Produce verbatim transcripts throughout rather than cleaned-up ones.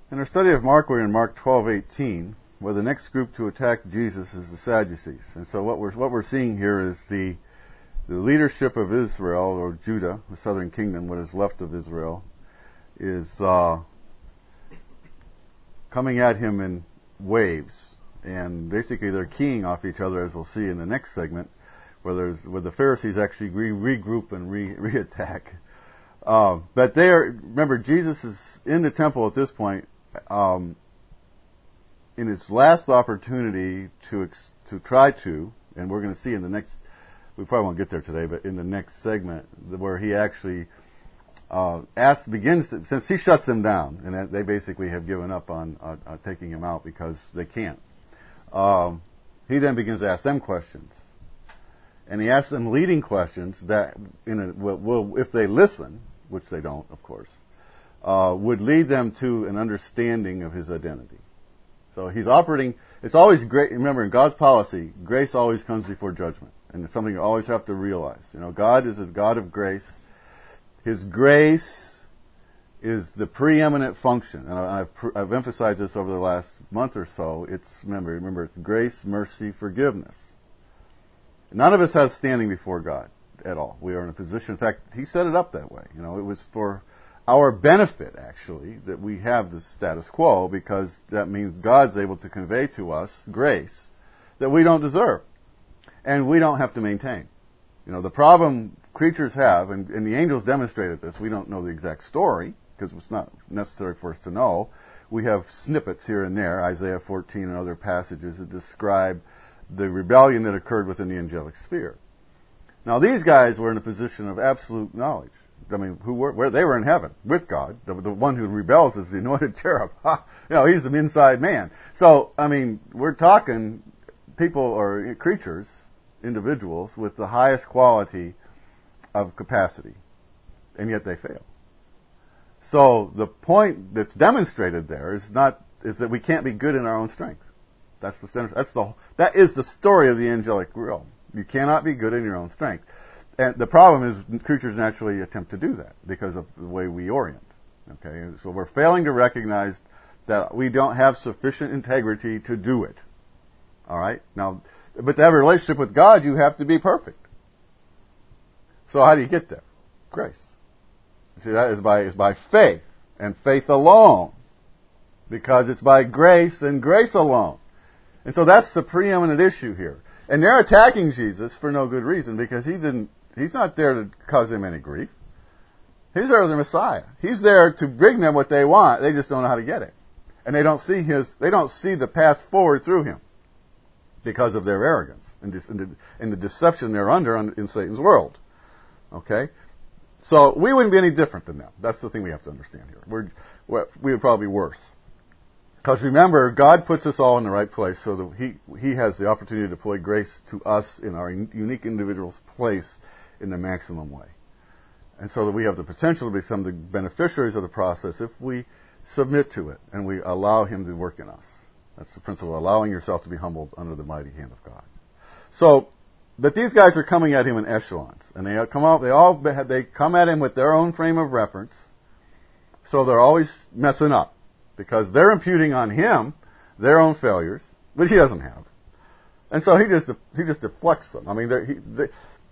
In our study of Mark, we're in Mark twelve eighteen, where the next group to attack Jesus is the Sadducees. And so what we're what we're seeing here is the the leadership of Israel, or Judah, the southern kingdom, what is left of Israel, is uh, coming at him in waves. And basically they're keying off each other, as we'll see in the next segment, where there's where the Pharisees actually re- regroup and re- re-attack. Uh, but they are, remember, Jesus is in the temple at this point, um, in his last opportunity to ex- to try to, and we're going to see in the next, we probably won't get there today, but in the next segment, where he actually uh, asks, begins to, since he shuts them down, and that they basically have given up on uh, uh, taking him out because they can't. Um, he then begins to ask them questions. And he asks them leading questions that, in a, will, will, if they listen, which they don't, of course, uh, would lead them to an understanding of his identity. So he's operating, it's always great, remember, in God's policy, grace always comes before judgment. And it's something you always have to realize. You know, God is a God of grace. His grace is the preeminent function. And I've, I've emphasized this over the last month or so. It's, remember, remember, it's grace, mercy, forgiveness. None of us has standing before God at all. We are in a position, in fact, he set it up that way. You know, it was for our benefit, actually, that we have this status quo, because that means God's able to convey to us grace that we don't deserve and we don't have to maintain. You know, the problem creatures have, and, and the angels demonstrated this, we don't know the exact story because it's not necessary for us to know. We have snippets here and there, Isaiah fourteen and other passages that describe the rebellion that occurred within the angelic sphere. Now, these guys were in a position of absolute knowledge. I mean, who were, where they were in heaven with God. The, the one who rebels is the anointed cherub. You know, he's the inside man. So, I mean, we're talking people or creatures, individuals with the highest quality of capacity, and yet they fail. So, the point that's demonstrated there is not is that we can't be good in our own strength. That's the center. That's the that is the story of the angelic realm. You cannot be good in your own strength. And the problem is creatures naturally attempt to do that because of the way we orient. Okay? So we're failing to recognize that we don't have sufficient integrity to do it. All right? Now, but to have a relationship with God, you have to be perfect. So how do you get there? Grace. See, that is by is by faith, and faith alone. Because it's by grace and grace alone. And so that's the preeminent issue here. And they're attacking Jesus for no good reason, because he didn't, he's not there to cause them any grief. He's there as the Messiah. He's there to bring them what they want. They just don't know how to get it. And they don't see his, they don't see the path forward through him because of their arrogance and, dis, and, the, and the deception they're under on, in Satan's world. Okay? So we wouldn't be any different than them. That's the thing we have to understand here. We're, we're, we would probably be worse. Because remember, God puts us all in the right place so that He He has the opportunity to deploy grace to us in our unique individual's place in the maximum way. And so that we have the potential to become the beneficiaries of the process if we submit to it and we allow Him to work in us. That's the principle, allowing yourself to be humbled under the mighty hand of God. So, but these guys are coming at Him in echelons. And they come out, they all, they come at Him with their own frame of reference. So they're always messing up. Because they're imputing on him their own failures, which he doesn't have, and so he just he just deflects them. I mean, he, they,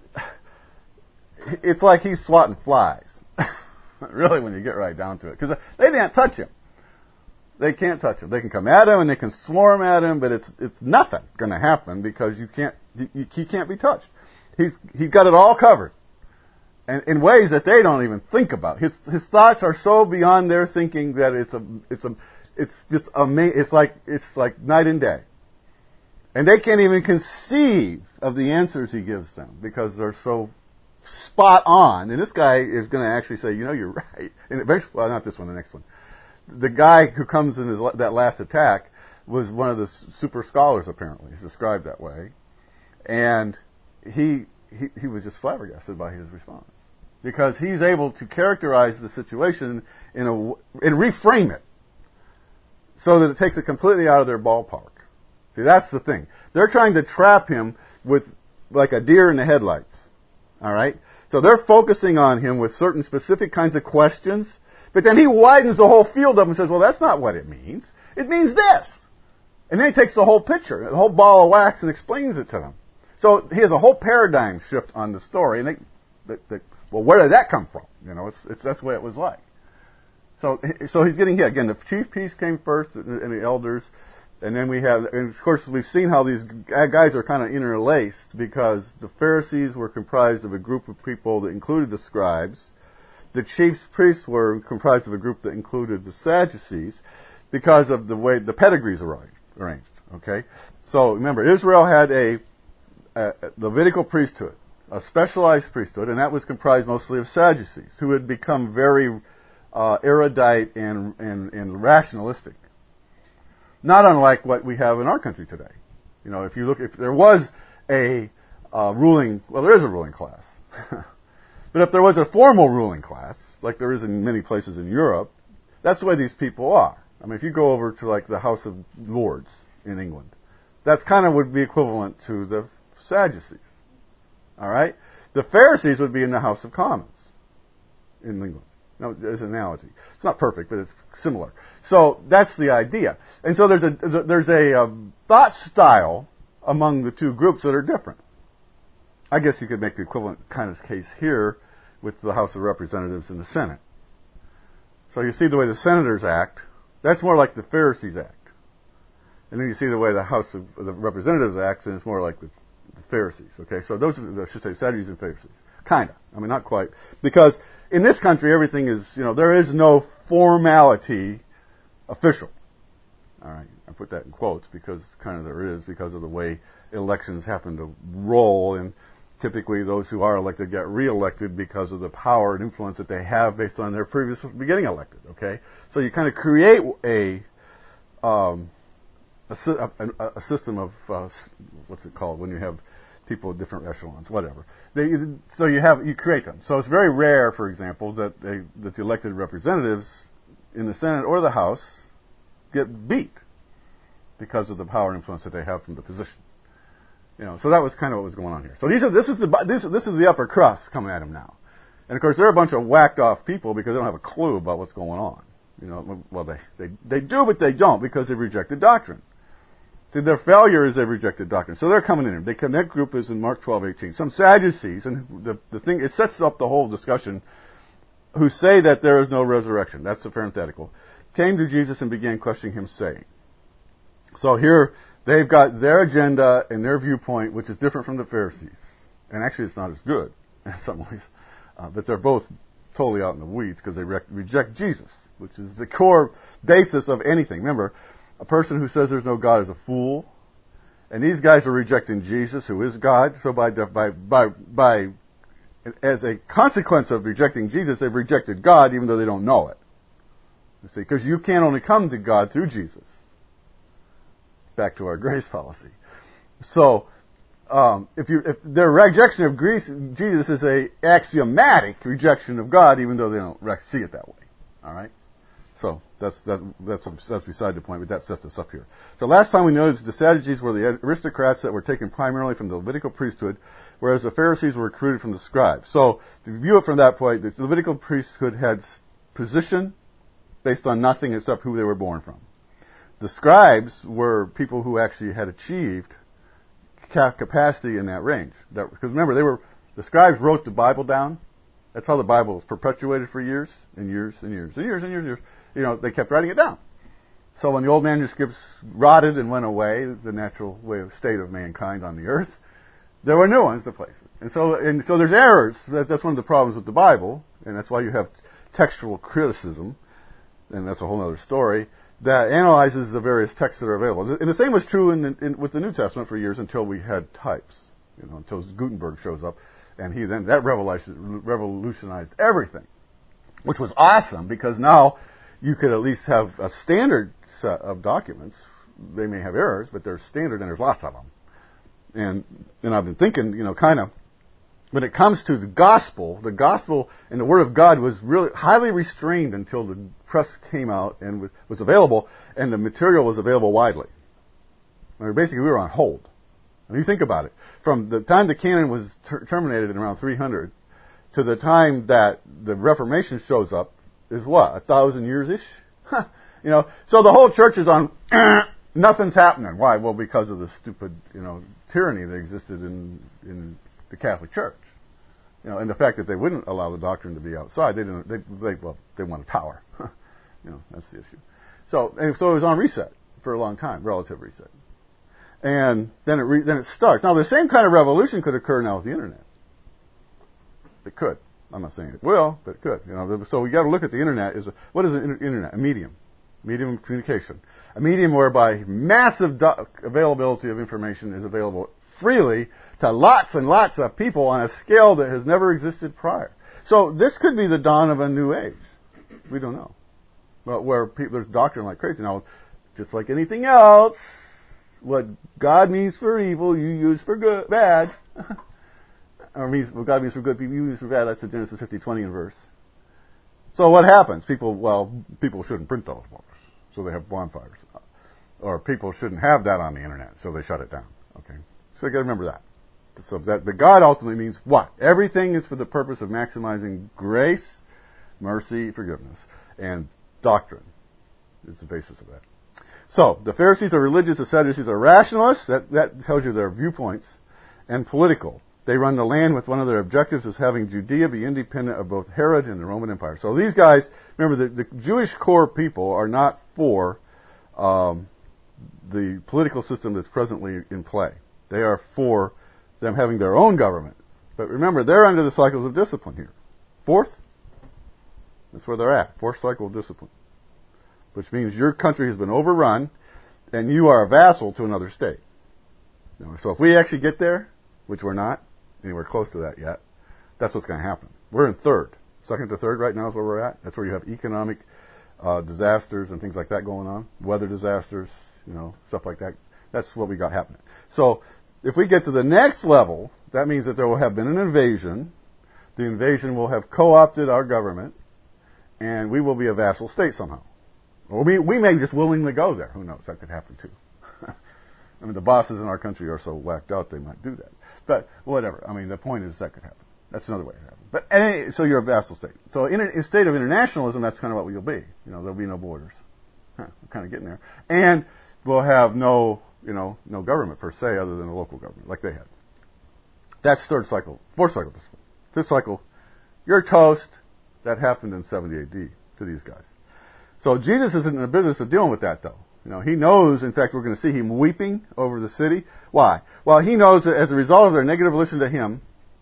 it's like he's swatting flies, really, when you get right down to it, because they can't touch him. They can't touch him. They can come at him and they can swarm at him, but it's it's nothing going to happen because you can't you, he can't be touched. He's he's got it all covered. And in ways that they don't even think about. His his thoughts are so beyond their thinking that it's a it's a it's just amazing. It's like it's like night and day, and they can't even conceive of the answers he gives them because they're so spot on. And this guy is going to actually say, you know, you're right. And eventually, well, not this one, the next one. The guy who comes in his, that last attack was one of the super scholars. Apparently, he's described that way, and he he he was just flabbergasted by his response. Because he's able to characterize the situation in a, and reframe it so that it takes it completely out of their ballpark. See, that's the thing. They're trying to trap him with like a deer in the headlights. All right? So they're focusing on him with certain specific kinds of questions But then he widens the whole field up and says, well, that's not what it means. It means this. And then he takes the whole picture, the whole ball of wax, and explains it to them. So he has a whole paradigm shift on the story. And they, they, they, well, where did that come from? You know, it's, it's that's the way it was like. So, so he's getting here again. The chief priest came first, and, and the elders, and then we have, and of course, we've seen how these guys are kind of interlaced because the Pharisees were comprised of a group of people that included the scribes. The chief priests were comprised of a group that included the Sadducees because of the way the pedigrees are arranged. Okay, so remember, Israel had a, a Levitical priesthood, a specialized priesthood, and that was comprised mostly of Sadducees who had become very uh, erudite and, and, and rationalistic. Not unlike what we have in our country today. You know, if you look, if there was a uh, ruling, well, there is a ruling class. But if there was a formal ruling class, like there is in many places in Europe, that's the way these people are. I mean, if you go over to like the House of Lords in England, that's kind of would be equivalent to the Sadducees. All right? The Pharisees would be in the House of Commons in England. No, as an analogy. It's not perfect, but it's similar. So that's the idea. And so there's a there's a um, thought style among the two groups that are different. I guess you could make the equivalent kind of case here with the House of Representatives and the Senate. So you see the way the senators act. That's more like the Pharisees act. And then you see the way the House of the Representatives acts, and it's more like the, the Pharisees. Okay, so those are, I should say, Sadducees and Pharisees. Kind of. I mean, not quite. Because in this country, everything is, you know, there is no formality official. All right, I put that in quotes because kind of there is because of the way elections happen to roll, and typically those who are elected get reelected because of the power and influence that they have based on their previous getting elected. Okay, so you kind of create a um, a, a, a system of uh, what's it called when you have people of different echelons, whatever. They, so you have you create them. So it's very rare, for example, that they, that the elected representatives in the Senate or the House get beat because of the power and influence that they have from the position. You know, so that was kind of what was going on here. So these are this is the this this is the upper crust coming at them now, and of course they're a bunch of whacked off people because they don't have a clue about what's going on. You know, well they they they do, but they don't because they've rejected doctrine. See, their failure is they've rejected doctrine. So they're coming in. They come, that group is in Mark twelve eighteen. Some Sadducees, and the, the thing, it sets up the whole discussion, who say that there is no resurrection. That's the parenthetical. Came to Jesus and began questioning him, saying. So here, they've got their agenda and their viewpoint, which is different from the Pharisees. And actually, it's not as good in some ways. Uh, but they're both totally out in the weeds because they re- reject Jesus, which is the core basis of anything. Remember, a person who says there's no God is a fool. And these guys are rejecting Jesus, who is God. So by, by, by, by, as a consequence of rejecting Jesus, they've rejected God even though they don't know it. You see, because you can only come to God through Jesus. Back to our grace policy. So, um, if you, if their rejection of grace, Jesus is a axiomatic rejection of God, even though they don't see it that way. All right. So that's that, that's that's beside the point, but that sets us up here. So last time we noticed the Sadducees were the aristocrats that were taken primarily from the Levitical priesthood, whereas the Pharisees were recruited from the scribes. So to view it from that point, the Levitical priesthood had position based on nothing except who they were born from. The scribes were people who actually had achieved capacity in that range. That, because remember, they were the scribes wrote the Bible down. That's how the Bible was perpetuated for years and years and years and years and years and years. You know, they kept writing it down. So when the old manuscripts rotted and went away, the natural way of state of mankind on the earth, there were new ones to place it. And so, and so there's errors. That's one of the problems with the Bible, and that's why you have textual criticism, and that's a whole other story, that analyzes the various texts that are available. And the same was true in, in, with the New Testament for years until we had types, you know, until Gutenberg shows up, and he then, that revolutionized everything, which was awesome, because now you could at least have a standard set of documents. They may have errors, but they're standard, and there's lots of them. And and I've been thinking, you know, kind of, when it comes to the gospel, the gospel and the Word of God was really highly restrained until the press came out and was available, and the material was available widely. I mean, basically, we were on hold. And you think about it. From the time the canon was ter- terminated in around three hundred to the time that the Reformation shows up is what? A thousand years-ish? Huh. You know, so the whole church is on, nothing's happening. Why? Well, because of the stupid, you know, tyranny that existed in, in the Catholic Church. You know, and the fact that they wouldn't allow the doctrine to be outside. They didn't, they, they well, they wanted power. You know, that's the issue. So, and so it was on reset for a long time, relative reset. And then it, re, then it starts. Now, the same kind of revolution could occur now with the internet. It could. I'm not saying it will, but it could. You know, so we got to look at the internet. Is a, what is the internet? A medium, medium of communication, a medium whereby massive do- availability of information is available freely to lots and lots of people on a scale that has never existed prior. So this could be the dawn of a new age. We don't know, but where people, there's doctrine like crazy now, just like anything else. What God means for evil, you use for good, bad. Or means, what God means for good, you use for bad. That's the Genesis fifty twenty in verse. So what happens? People, well, people shouldn't print those books, so they have bonfires. Or people shouldn't have that on the internet, so they shut it down. Okay, so you got to remember that. So that the God ultimately means what? Everything is for the purpose of maximizing grace, mercy, forgiveness, and doctrine is the basis of that. So the Pharisees are religious, the Sadducees are rationalists. That that tells you their viewpoints, and political. They run the land with one of their objectives is having Judea be independent of both Herod and the Roman Empire. So these guys, remember, the, the Jewish core people are not for um, the political system that's presently in play. They are for them having their own government. But remember, they're under the cycles of discipline here. Fourth, that's where they're at. Fourth cycle of discipline. Which means your country has been overrun and you are a vassal to another state. So if we actually get there, which we're not, anywhere close to that yet, that's what's going to happen. We're in third. Second to third right now is where we're at. That's where you have economic uh, disasters and things like that going on. Weather disasters, you know, stuff like that. That's what we got happening. So if we get to the next level, that means that there will have been an invasion. The invasion will have co-opted our government, and we will be a vassal state somehow. Or we, we may just willingly go there. Who knows? That could happen too. I mean, the bosses in our country are so whacked out they might do that. But whatever. I mean, the point is that could happen. That's another way it happen. But anyway, so you're a vassal state. So in a, in a state of internationalism, that's kind of what you'll be. You know, there'll be no borders. Huh, we're kind of getting there. And we'll have no, you know, no government per se other than a local government like they had. That's third cycle. Fourth cycle discipline. Fifth cycle, you're toast. That happened in seventy A D to these guys. So Jesus isn't in the business of dealing with that, though. You know, he knows, in fact, we're going to see him weeping over the city. Why? Well, he knows that as a result of their negative relation to him,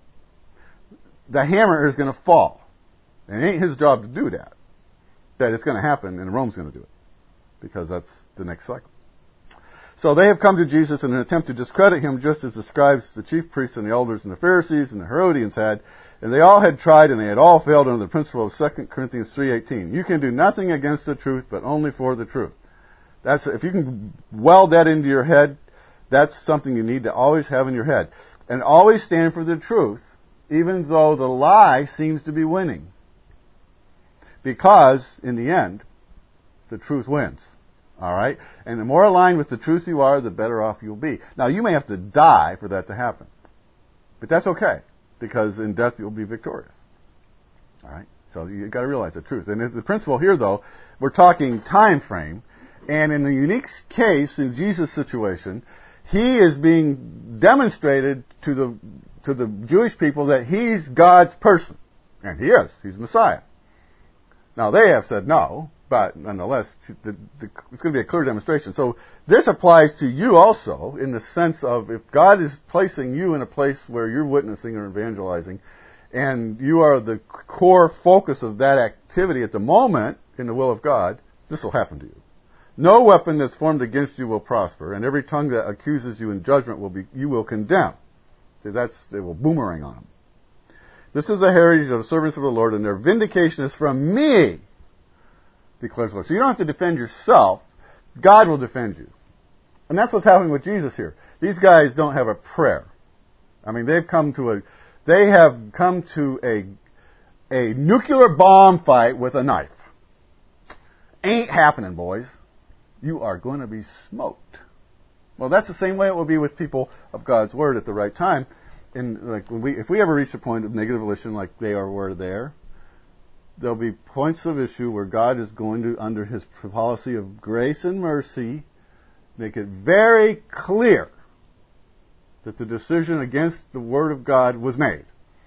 the hammer is going to fall. And it ain't his job to do that. That it's going to happen, and Rome's going to do it. Because that's the next cycle. So they have come to Jesus in an attempt to discredit him, just as the scribes, the chief priests, and the elders, and the Pharisees, and the Herodians had. And they all had tried, and they had all failed under the principle of Second Corinthians three eighteen. You can do nothing against the truth, but only for the truth. That's, if you can weld that into your head, that's something you need to always have in your head. And always stand for the truth, even though the lie seems to be winning. Because, in the end, the truth wins. Alright? And the more aligned with the truth you are, the better off you'll be. Now, you may have to die for that to happen. But that's okay. Because in death you'll be victorious. Alright? So you've got to realize the truth. And the principle here, though, we're talking time frame. And in the unique case, in Jesus' situation, he is being demonstrated to the to the Jewish people that he's God's person. And he is. He's Messiah. Now, they have said no, but nonetheless, the, the, it's going to be a clear demonstration. So this applies to you also in the sense of if God is placing you in a place where you're witnessing or evangelizing, and you are the core focus of that activity at the moment in the will of God, this will happen to you. No weapon that's formed against you will prosper, and every tongue that accuses you in judgment will be you will condemn. See, that's they will boomerang on them. This is the heritage of the servants of the Lord, and their vindication is from me, declares the Lord. So you don't have to defend yourself. God will defend you. And that's what's happening with Jesus here. These guys don't have a prayer. I mean, they've come to a they have come to a a nuclear bomb fight with a knife. Ain't happening, boys. You are going to be smoked. Well, that's the same way it will be with people of God's Word at the right time. And like when we, if we ever reach the point of negative volition like they are were there, there'll be points of issue where God is going to, under His policy of grace and mercy, make it very clear that the decision against the Word of God was made.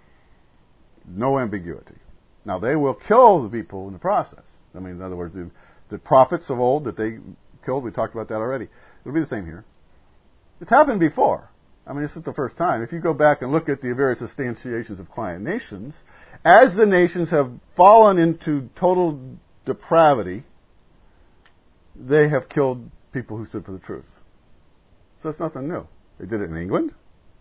No ambiguity. Now, they will kill the people in the process. I mean, in other words, the, the prophets of old that they killed, we talked about that already. It'll be the same here. It's happened before. I mean, this is the first time. If you go back and look at the various instantiations of client nations, as the nations have fallen into total depravity, they have killed people who stood for the truth. So it's nothing new. They did it in England.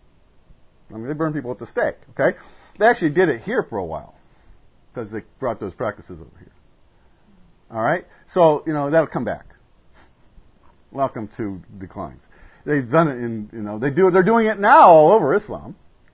I mean, they burned people at the stake, okay? They actually did it here for a while because they brought those practices over here. All right? So, you know, that'll come back. Welcome to declines. They've done it in, you know, they do, they're doing it now all over Islam.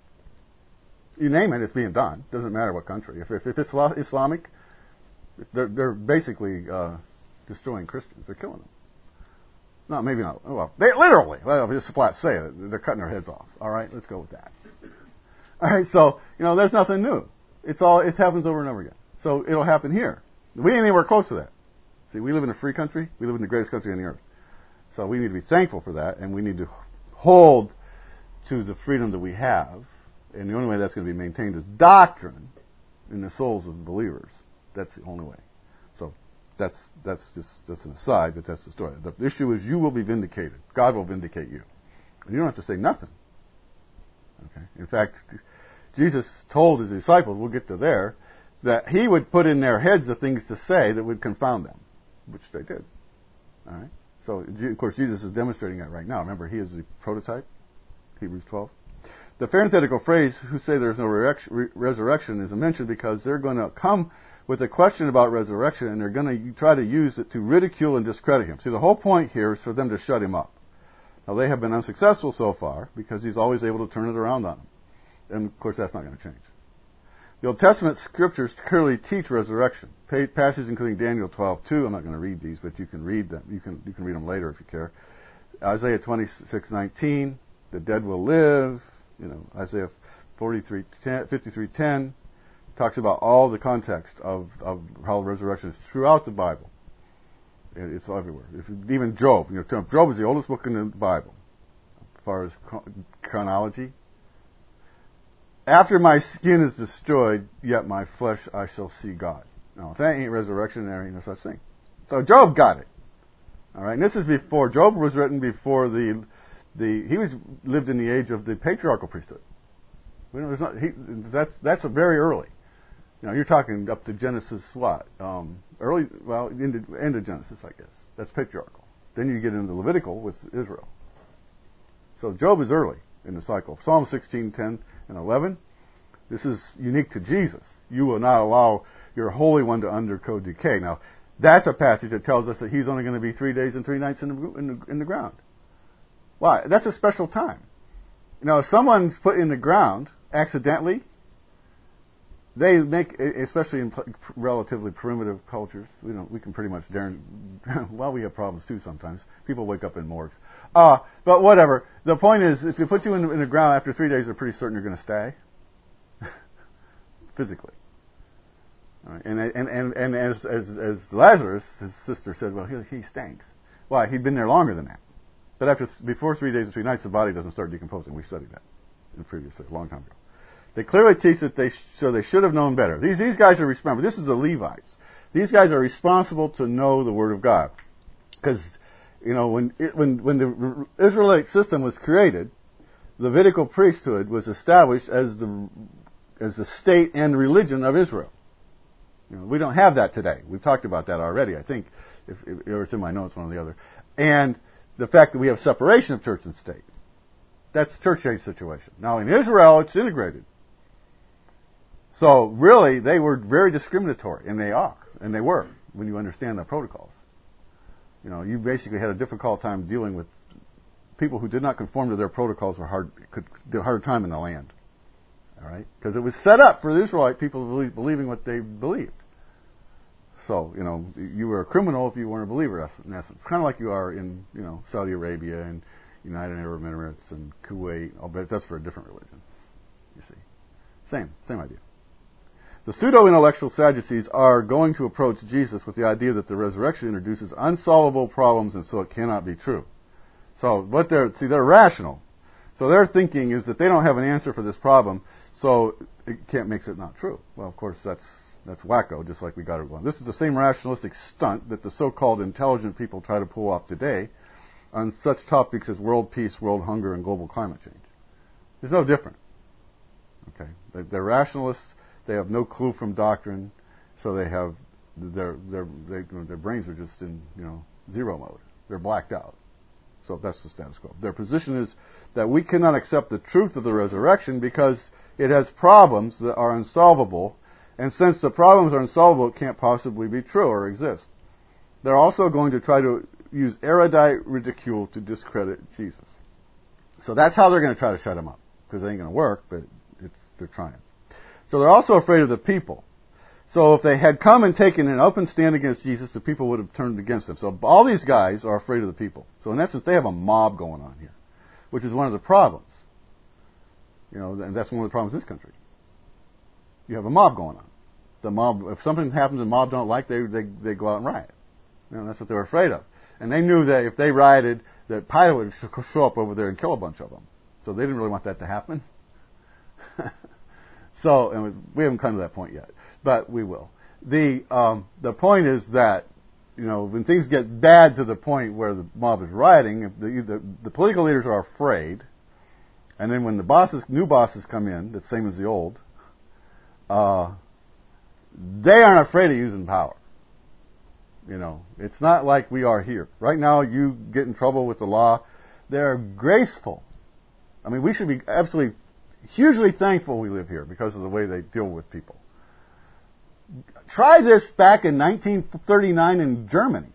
You name it, it's being done. Doesn't matter what country. If, if, if it's Islamic, they're, they're basically uh, destroying Christians. They're killing them. No, maybe not. Well, they literally, well, just flat say it, they're cutting their heads off. All right, let's go with that. All right, so, you know, there's nothing new. It's all, it happens over and over again. So it'll happen here. We ain't anywhere close to that. See, we live in a free country. We live in the greatest country on the earth. So we need to be thankful for that, and we need to hold to the freedom that we have. And the only way that's going to be maintained is doctrine in the souls of believers. That's the only way. So that's that's just that's an aside, but that's the story. The issue is you will be vindicated. God will vindicate you. And you don't have to say nothing. Okay. In fact, Jesus told his disciples, we'll get to there, that he would put in their heads the things to say that would confound them, which they did. All right. So, of course, Jesus is demonstrating that right now. Remember, he is the prototype, Hebrews twelve. The parenthetical phrase, who say there's no resurrection, is mentioned because they're going to come with a question about resurrection, and they're going to try to use it to ridicule and discredit him. See, the whole point here is for them to shut him up. Now, they have been unsuccessful so far because he's always able to turn it around on them. And, of course, that's not going to change. The Old Testament scriptures clearly teach resurrection. Passages including Daniel twelve two. I'm not going to read these, but you can read them. You can you can read them later if you care. Isaiah twenty-six nineteen. The dead will live. You know, Isaiah forty-three fifty-three ten talks about all the context of, of how resurrection is throughout the Bible. It's everywhere. If, even Job. You know, Job is the oldest book in the Bible as far as chronology. After my skin is destroyed, yet my flesh I shall see God. Now, if that ain't resurrection, there ain't no such thing. So Job got it. All right, and this is before Job was written before the the he was lived in the age of the patriarchal priesthood. We know, there's not, he, that's that's a very early. You know, you're talking up to Genesis what? Um, early, well, into end of Genesis, I guess. That's patriarchal. Then you get into Levitical with Israel. So Job is early in the cycle. Psalm sixteen ten and eleven. This is unique to Jesus. You will not allow your Holy One to undergo decay. Now, that's a passage that tells us that he's only going to be three days and three nights in the, in the, in the ground. Why? That's a special time. You know, if someone's put in the ground accidentally, they make, especially in relatively primitive cultures, we don't, we can pretty much dare, well, we have problems too sometimes. People wake up in morgues. Uh, but whatever. The point is, if you put you in, in the ground after three days, they're pretty certain you're going to stay. Physically. All right. And, and, and, and as, as, as Lazarus, his sister said, well, he, he stinks. Why? He'd been there longer than that. But after, before three days and three nights, the body doesn't start decomposing. We studied that in the previous, a long time ago. They clearly teach that they, sh- so they should have known better. These, these guys are, remember, this is the Levites. These guys are responsible to know the Word of God. Because, you know, when, it, when, when the Israelite system was created, the Levitical priesthood was established as the, as the state and religion of Israel. You know, we don't have that today. We've talked about that already, I think, if, if, or it's in my notes, one or the other. And the fact that we have separation of church and state. That's a church age situation. Now, in Israel, it's integrated. So, really, they were very discriminatory, and they are, and they were, when you understand the protocols. You know, you basically had a difficult time dealing with people who did not conform to their protocols or hard, could do a hard time in the land. All right? Because it was set up for the Israelite people to believe, believing what they believed. So, you know, you were a criminal if you weren't a believer, in essence. Kind of like you are in, you know, Saudi Arabia and United Arab Emirates and Kuwait. But that's for a different religion, you see. Same, same idea. The pseudo-intellectual Sadducees are going to approach Jesus with the idea that the resurrection introduces unsolvable problems and so it cannot be true. So what they're, see, they're rational. So their thinking is that they don't have an answer for this problem, so it can't makes it not true. Well, of course, that's that's wacko, just like we got it going. This is the same rationalistic stunt that the so-called intelligent people try to pull off today on such topics as world peace, world hunger, and global climate change. It's no different. Okay, they, they're rationalists. They have no clue from doctrine, so they have their their they, their brains are just in you know zero mode. They're blacked out. So that's the status quo. Their position is that we cannot accept the truth of the resurrection because it has problems that are unsolvable, and since the problems are unsolvable, it can't possibly be true or exist. They're also going to try to use erudite ridicule to discredit Jesus. So that's how they're going to try to shut him up, because it ain't going to work, but it's, they're trying. So they're also afraid of the people. So if they had come and taken an open stand against Jesus, the people would have turned against them. So all these guys are afraid of the people. So in essence, they have a mob going on here, which is one of the problems. You know, and that's one of the problems in this country. You have a mob going on. The mob, if something happens the mob don't like, they, they, they go out and riot. You know, that's what they're afraid of. And they knew that if they rioted, that Pilate would show up over there and kill a bunch of them. So they didn't really want that to happen. So, and we haven't come to that point yet, but we will. The um, the point is that, you know, when things get bad to the point where the mob is rioting, if the, the, the political leaders are afraid, and then when the bosses, new bosses come in, the same as the old, uh, they aren't afraid of using power. You know, it's not like we are here. Right now, you get in trouble with the law. They're graceful. I mean, we should be absolutely hugely thankful we live here because of the way they deal with people. Try this back in nineteen thirty-nine in Germany.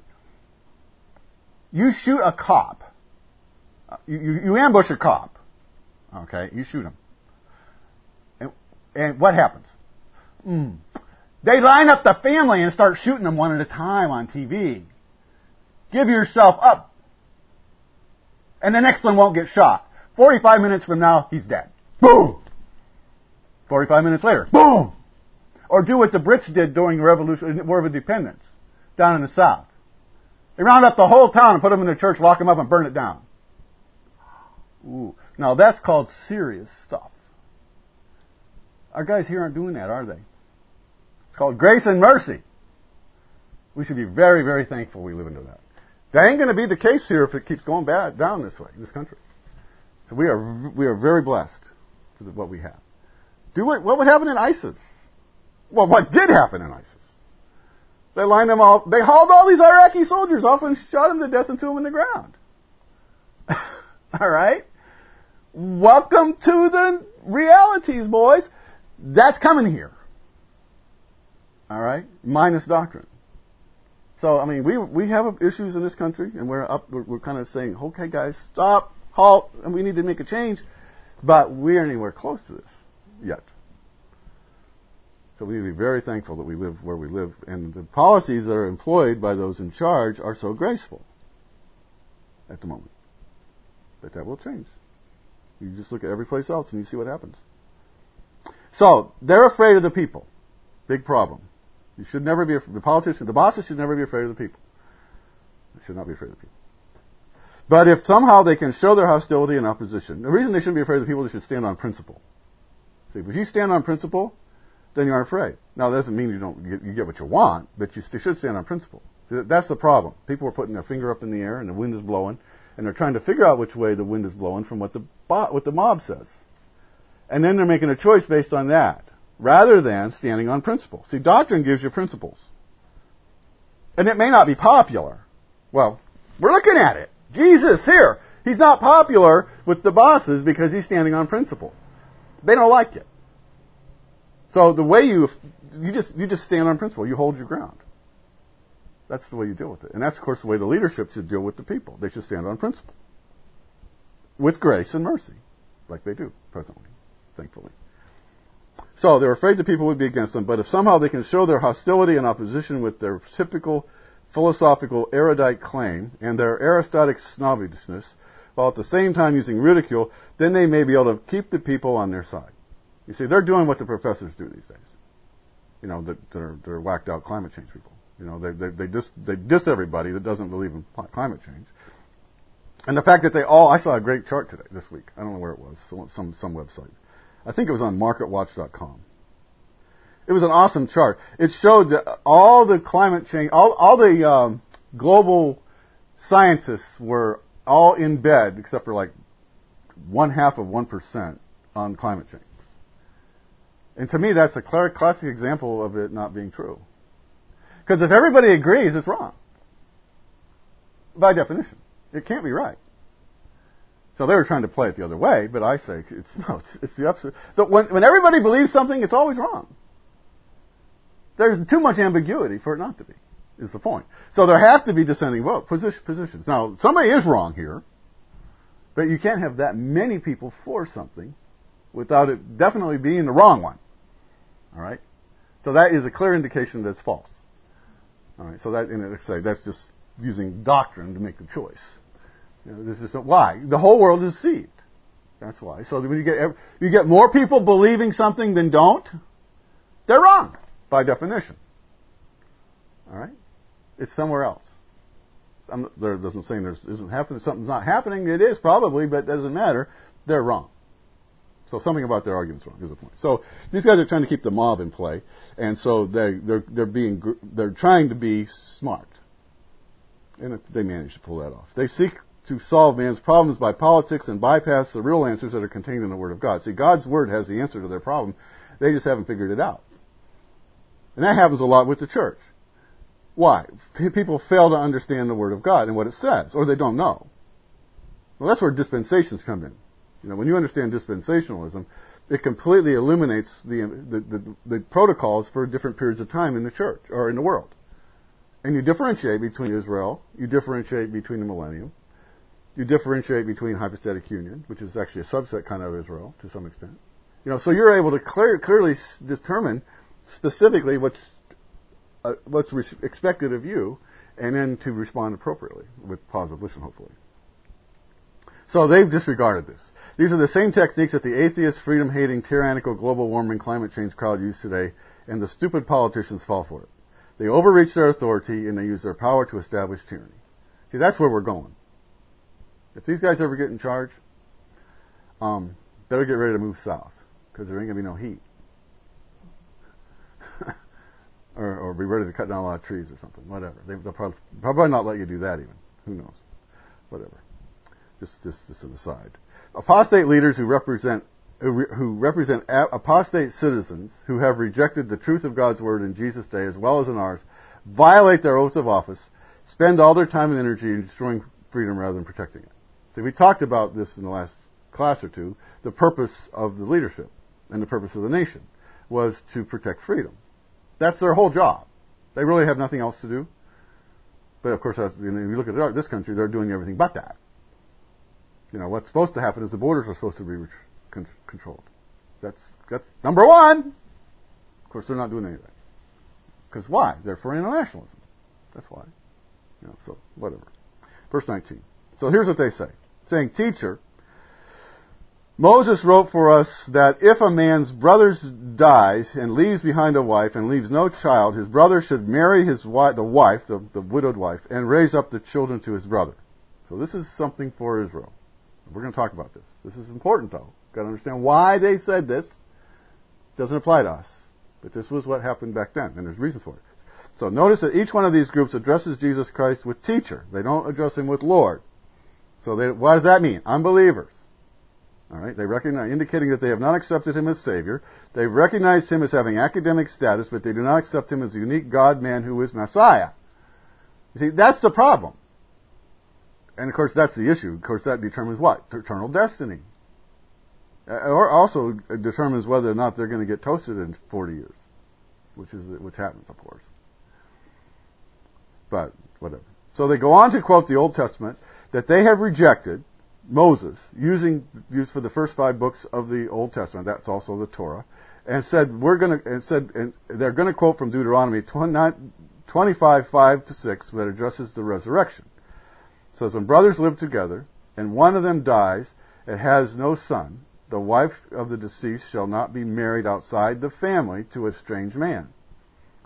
You shoot a cop. You, you, you ambush a cop. Okay, you shoot him. And, and what happens? Mm. They line up the family and start shooting them one at a time on T V. Give yourself up. And the next one won't get shot. forty-five minutes from now, he's dead. Boom! forty-five minutes later, boom! Or do what the Brits did during the Revolution, War of Independence, down in the South. They round up the whole town and put them in a church, lock them up, and burn it down. Ooh. Now that's called serious stuff. Our guys here aren't doing that, are they? It's called grace and mercy. We should be very, very thankful we live into that. That ain't going to be the case here if it keeps going bad down this way, in this country. So we are we are very blessed for what we have. Do what, what would happen in ISIS? Well, what did happen in ISIS? They lined them all. They hauled all these Iraqi soldiers off and shot them to death and threw them in the ground. All right? Welcome to the realities, boys. That's coming here. All right? Minus doctrine. So, I mean, we we have issues in this country, and we're up. We're, we're kind of saying, okay, guys, stop, halt, and we need to make a change. But we aren't anywhere close to this yet. So we need to be very thankful that we live where we live, and the policies that are employed by those in charge are so graceful at the moment. But that will change. You just look at every place else and you see what happens. So, they're afraid of the people. Big problem. You should never be, the politicians, the bosses should never be afraid of the people. They should not be afraid of the people. But if somehow they can show their hostility and opposition, the reason they shouldn't be afraid of the people, they should stand on principle. See, if you stand on principle, then you aren't afraid. Now, that doesn't mean you don't get, you get what you want, but you should stand on principle. That's the problem. People are putting their finger up in the air and the wind is blowing, and they're trying to figure out which way the wind is blowing from what the what the mob says. And then they're making a choice based on that, rather than standing on principle. See, doctrine gives you principles. And it may not be popular. Well, we're looking at it. Jesus here, he's not popular with the bosses because he's standing on principle. They don't like it. So the way you, you just, you just stand on principle. You hold your ground. That's the way you deal with it. And that's, of course, the way the leadership should deal with the people. They should stand on principle. With grace and mercy, like they do presently, thankfully. So they're afraid the people would be against them, but if somehow they can show their hostility and opposition with their typical philosophical erudite claim and their Aristotelic snobbishness, while at the same time using ridicule, then they may be able to keep the people on their side. You see, they're doing what the professors do these days. you know, that they're, they're whacked out climate change people. You know, they, they, they diss, they diss everybody that doesn't believe in climate change. And the fact that they all, I saw a great chart today, this week. I don't know where it was, some, some website. I think it was on market watch dot com. It was an awesome chart. It showed that all the climate change, all, all the um, global scientists were all in bed, except for like one half of one percent on climate change. And to me, that's a classic example of it not being true. Because if everybody agrees, it's wrong. By definition. It can't be right. So they were trying to play it the other way, but I say, it's, no, it's, it's the opposite. When, when everybody believes something, it's always wrong. There's too much ambiguity for it not to be, is the point. So there have to be dissenting vote, position, positions. Now, somebody is wrong here, but you can't have that many people for something without it definitely being the wrong one. All right? So that is a clear indication that it's false. All right? So that, and let's say, that's just using doctrine to make the choice. You know, this is why the whole world is deceived. That's why. So when you get you get more people believing something than don't, they're wrong by definition. All right, it's somewhere else. I'm, there doesn't say there isn't happening. Something's not happening. It is probably, but it doesn't matter. They're wrong. So something about their argument's wrong is the point. So these guys are trying to keep the mob in play, and so they they're they're being they're trying to be smart, and they manage to pull that off. They seek to solve man's problems by politics and bypass the real answers that are contained in the Word of God. See, God's Word has the answer to their problem. They just haven't figured it out. And that happens a lot with the church. Why? People fail to understand the Word of God and what it says, or they don't know. Well, that's where dispensations come in. You know, when you understand dispensationalism, it completely illuminates the, the, the, the protocols for different periods of time in the church, or in the world. And you differentiate between Israel, you differentiate between the millennium, you differentiate between hypostatic union, which is actually a subset kind of Israel to some extent. You know, so you're able to clear, clearly determine specifically what's uh, what's re- expected of you, and then to respond appropriately with positive listen, hopefully. So they've disregarded this. These are the same techniques that the atheist, freedom-hating, tyrannical, global warming, climate change crowd use today, and the stupid politicians fall for it. They overreach their authority, and they use their power to establish tyranny. See, that's where we're going. If these guys ever get in charge, um, better get ready to move south, because there ain't going to be no heat. or, or be ready to cut down a lot of trees or something, whatever. They, they'll probably, probably not let you do that even. Who knows? Whatever. Just, just, just an aside. Apostate leaders who represent who, re, who represent a, apostate citizens who have rejected the truth of God's word in Jesus' day as well as in ours, violate their oath of office, spend all their time and energy in destroying freedom rather than protecting it. See, we talked about this in the last class or two. The purpose of the leadership and the purpose of the nation was to protect freedom. That's their whole job. They really have nothing else to do. But of course, as you know, if you look at this country, they're doing everything but that. You know, what's supposed to happen is the borders are supposed to be con- controlled. That's that's number one. Of course, they're not doing any of that. Because why? They're for internationalism. That's why. You know, so whatever. Verse nineteen. So here's what they say. Saying, Teacher, Moses wrote for us that if a man's brother dies and leaves behind a wife and leaves no child, his brother should marry his wife, the wife, the, the widowed wife, and raise up the children to his brother. So this is something for Israel. We're going to talk about this. This is important, though. Got to understand why they said this. It doesn't apply to us. But this was what happened back then, and there's reasons for it. So notice that each one of these groups addresses Jesus Christ with teacher. They don't address him with Lord. So they, what does that mean? Unbelievers. All right? They recognize, indicating that they have not accepted him as Savior. They've recognized him as having academic status, but they do not accept him as the unique God-man who is Messiah. You see, that's the problem. And of course, that's the issue. Of course, that determines what? Eternal destiny. Or also determines whether or not they're going to get toasted in forty years, which is which happens, of course. But whatever. So they go on to quote the Old Testament that they have rejected Moses using used for the first five books of the Old Testament. That's also the Torah, and said we're going to and said and they're going to quote from Deuteronomy twenty-five five to six that addresses the resurrection. It says, when brothers live together, and one of them dies and has no son, the wife of the deceased shall not be married outside the family to a strange man.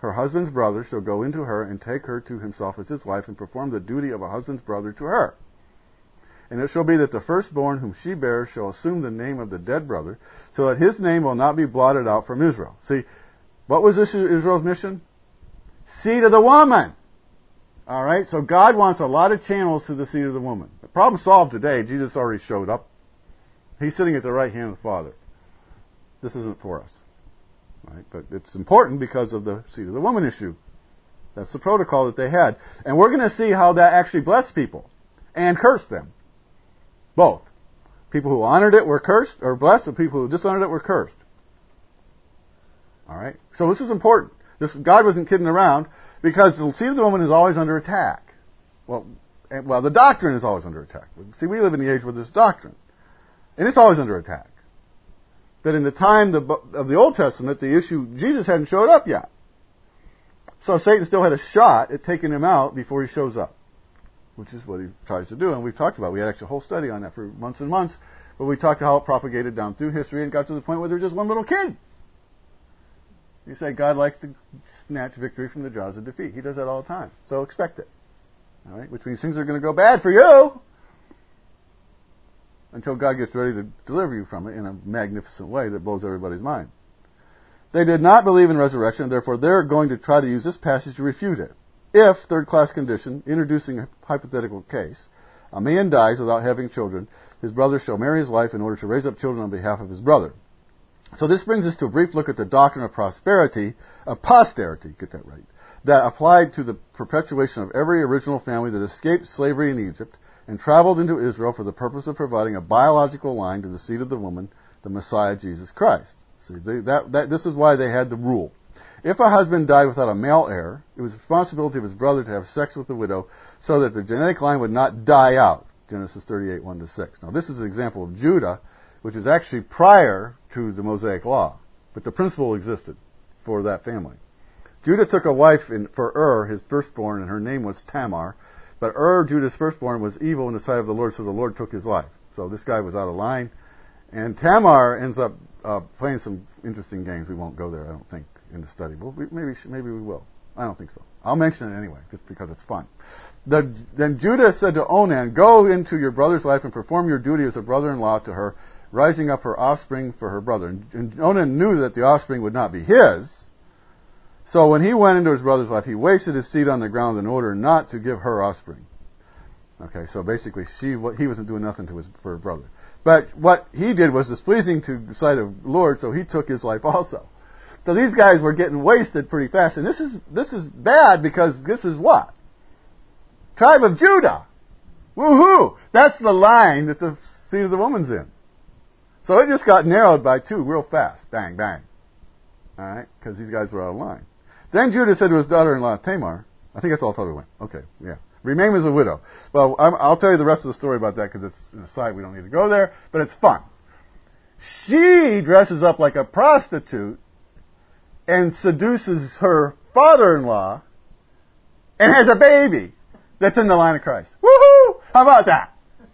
her husband's brother shall go into her and take her to himself as his wife and perform the duty of a husband's brother to her. And it shall be that the firstborn whom she bears shall assume the name of the dead brother, so that his name will not be blotted out from Israel. See, what was this Israel's mission? Seed of the woman. All right, so God wants a lot of channels to the seed of the woman. The problem solved today. Jesus already showed up. He's sitting at the right hand of the Father. This isn't for us. Right? But it's important because of the seed of the woman issue. That's the protocol that they had. And we're going to see how that actually blessed people and cursed them. Both. People who honored it were cursed, or blessed, and people who dishonored it were cursed. All right? So this is important. This, God wasn't kidding around, because the seed of the woman is always under attack. Well, and, well, the doctrine is always under attack. See, we live in the age where there's doctrine. And it's always under attack. That in the time the, of the Old Testament, the issue, Jesus hadn't showed up yet. So Satan still had a shot at taking him out before he shows up, which is what he tries to do. And we've talked about it. We had actually a whole study on that for months and months, but we talked how it propagated down through history and got to the point where there was just one little kid. You say God likes to snatch victory from the jaws of defeat. He does that all the time. So expect it. All right? Which means things are going to go bad for you until God gets ready to deliver you from it in a magnificent way that blows everybody's mind. They did not believe in resurrection, therefore they're going to try to use this passage to refute it. If, third class condition, introducing a hypothetical case, a man dies without having children, his brother shall marry his wife in order to raise up children on behalf of his brother. So this brings us to a brief look at the doctrine of prosperity, of posterity, get that right, that applied to the perpetuation of every original family that escaped slavery in Egypt and traveled into Israel for the purpose of providing a biological line to the seed of the woman, the Messiah, Jesus Christ. See, they, that, that, this is why they had the rule. If a husband died without a male heir, it was the responsibility of his brother to have sex with the widow so that the genetic line would not die out. Genesis thirty-eight, one to six. Now this is an example of Judah, which is actually prior to the Mosaic Law. But the principle existed for that family. Judah took a wife in, for Ur, his firstborn, and her name was Tamar. But Ur, Judah's firstborn, was evil in the sight of the Lord, so the Lord took his life. So this guy was out of line. And Tamar ends up uh, playing some interesting games. We won't go there, I don't think, in the study. But we, maybe maybe we will. I don't think so. I'll mention it anyway, just because it's fun. The, then Judah said to Onan, "Go into your brother's wife and perform your duty as a brother-in-law to her, rising up her offspring for her brother." And, and Onan knew that the offspring would not be his. So when he went into his brother's wife, he wasted his seed on the ground in order not to give her offspring. Okay, so basically she he wasn't doing nothing to his for her brother. But what he did was displeasing to the sight of the Lord, so he took his life also. So these guys were getting wasted pretty fast. And this is this is bad because this is what? Tribe of Judah. Woohoo! That's the line that the seed of the woman's in. So it just got narrowed by two real fast. Bang, bang. All right? Because these guys were out of line. Then Judah said to his daughter-in-law, Tamar, I think that's all probably went. Okay, yeah. Remain as a widow. Well, I'm, I'll tell you the rest of the story about that because it's an aside. We don't need to go there. But it's fun. She dresses up like a prostitute and seduces her father-in-law and has a baby that's in the line of Christ. Woohoo! How about that?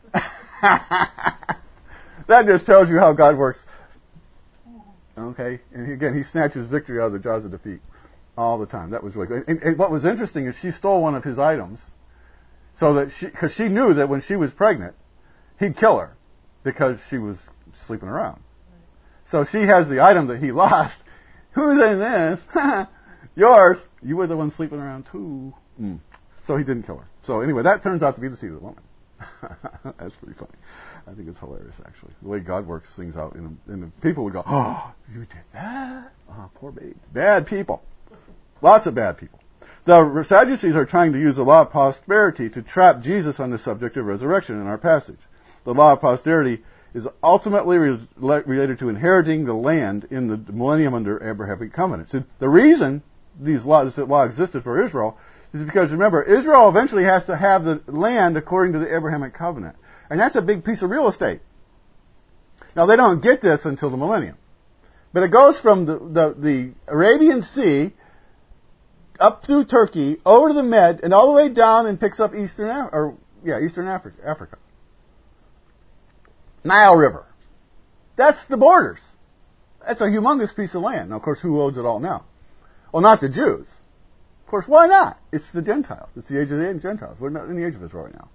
That just tells you how God works. Okay? And again, he snatches victory out of the jaws of defeat all the time. That was really good. And, and what was interesting is she stole one of his items so that she, because she knew that when she was pregnant, he'd kill her because she was sleeping around. So she has the item that he lost. Who's in this? Yours. You were the one sleeping around too. Mm. So he didn't kill her. So anyway, that turns out to be the seed of the woman. That's pretty funny. I think it's hilarious, actually. The way God works things out. And the people would go, "Oh, you did that? Oh, poor baby." Bad people. Lots of bad people. The Sadducees are trying to use the law of posterity to trap Jesus on the subject of resurrection in our passage. The law of posterity is ultimately re- related to inheriting the land in the millennium under Abrahamic covenant. So the reason these laws, this law existed for Israel is because, remember, Israel eventually has to have the land according to the Abrahamic covenant. And that's a big piece of real estate. Now, they don't get this until the millennium. But it goes from the, the, the Arabian Sea up through Turkey, over to the Med, and all the way down and picks up Eastern, or yeah, Eastern Africa. Africa. Nile River. That's the borders. That's a humongous piece of land. Now, of course, who owns it all now? Well, not the Jews. course, why not? It's the Gentiles. It's the age of the Gentiles. We're not in the age of Israel right now.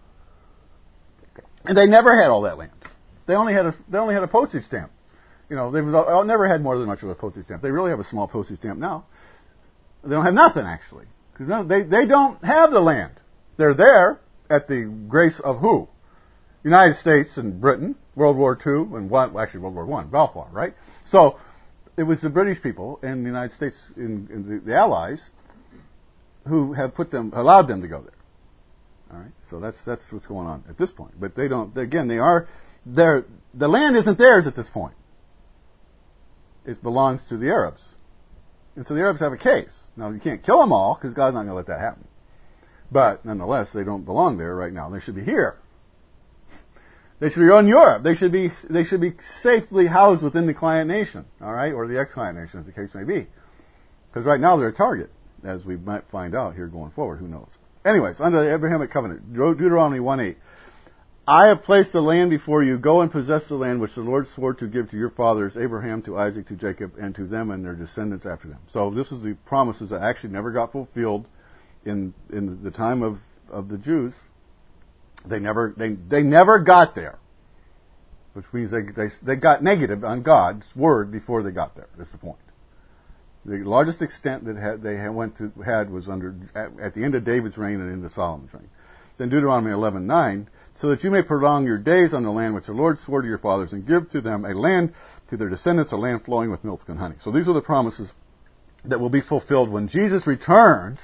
And they never had all that land. They only had a they only had a postage stamp. You know, they've never had more than much of a postage stamp. They really have a small postage stamp now. They don't have nothing, actually. Because they, they don't have the land. They're there at the grace of who? United States and Britain, World War Two, and one, well, actually World War One, Balfour, right? So it was the British people and the United States and, and the, the Allies who have put them, allowed them to go there. All right, so that's that's what's going on at this point. But they don't. Again, they are there. The land isn't theirs at this point. It belongs to the Arabs, and so the Arabs have a case. Now you can't kill them all because God's not going to let that happen. But nonetheless, they don't belong there right now. They should be here. They should be in Europe. They should be they should be safely housed within the client nation. All right, or the ex-client nation, as the case may be. Because right now they're a target, as we might find out here going forward. Who knows? Anyways, under the Abrahamic covenant, Deuteronomy one eight. I have placed the land before you. Go and possess the land which the Lord swore to give to your fathers, Abraham, to Isaac, to Jacob, and to them and their descendants after them. So this is the promises that actually never got fulfilled in in the time of, of the Jews. They never they they never got there, which means they they they got negative on God's word before they got there. That's the point. The largest extent that had, they had went to had was under at, at the end of David's reign and into Solomon's reign. Then Deuteronomy eleven nine, so that you may prolong your days on the land which the Lord swore to your fathers, and give to them a land to their descendants, a land flowing with milk and honey. So these are the promises that will be fulfilled when Jesus returns